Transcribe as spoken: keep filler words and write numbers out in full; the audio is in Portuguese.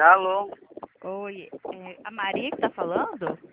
Alô? Oi, é a Maria que tá falando?